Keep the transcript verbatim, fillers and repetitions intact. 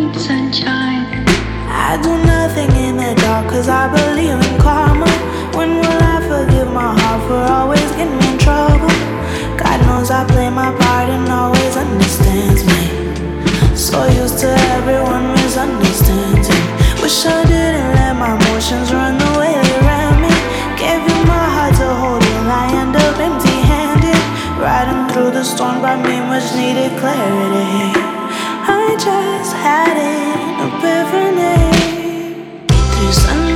sunshine. I do nothing in the dark cause I believe in karma. When will I forgive my heart for always getting in trouble? God knows I play my part and always understands me. So used to everyone misunderstanding. Wish I didn't let my emotions run the way they ran me. Gave you my heart to hold and I end up empty-handed. Riding through the storm brought me much needed clarity. I just had an epiphany. There's